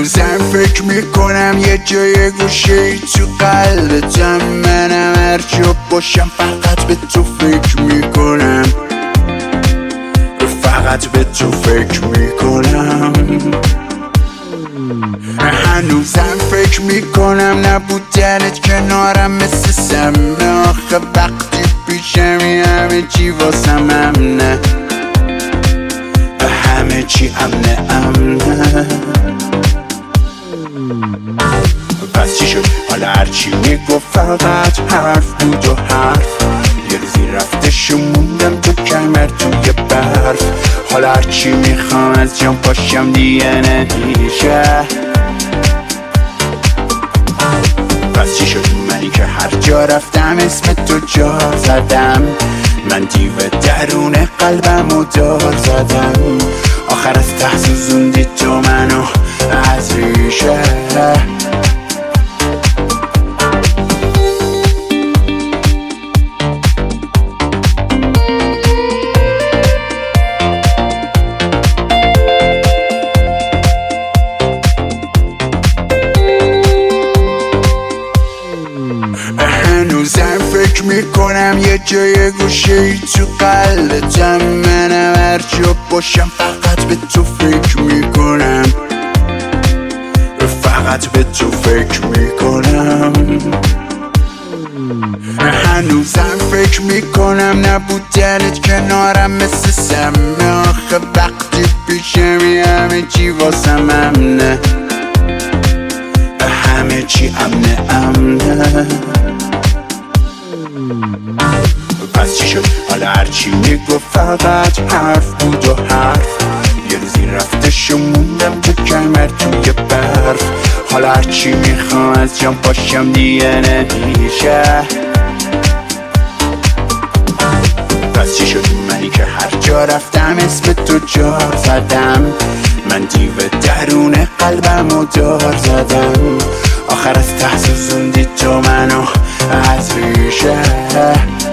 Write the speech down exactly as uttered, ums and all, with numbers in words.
هنوزم فکر میکنم یه جای گوشه ای تو قلبتم. منم هر جا باشم فقط به تو فکر میکنم، فقط به تو فکر میکنم. هنوزم فکر میکنم نبودنت کنارم مثل سمه. آخه وقتی پیشمی همه چی واسم امنه، همه چی امنه امنه. پس چی شد حالا هرچی میگفت فقط حرف بود و حرف. یه روزی رفتش و موندم تو کمر توی برف. حالا هرچی میخوام از جام پاشم دیگه نمیشه. پس چی شد منی که هر جا رفتم اسم تو جا زدم. من دیو درون قلبم و دار زدم. آخر از ته سوزوندی تو منو از ریشه. هنوزم فکر میکنم یه جای گوشه ای تو قلبتم. منم هر جا باشم فقط به تو فکر میکنم، فقط به تو فکر میکنم. هنوزم فکر میکنم نبودنت کنارم مثل سمه. آخه وقتی پیشمی همه چی واسم امنه، همه چی امنه امنه. پس چی شد حالا هرچی میگفت فقط حرف بود و حرف. یه روزی رفتش و موندم تو کمر توی برف. حالا هرچی میخوام از جام پاشم دیگه نمیشه. پس چی شد منی که هر جا رفتم اسم تو جا زدم. من دیو درون قلبم و دار زدم. آخر از ته سوزوندی تو منو از ریشه.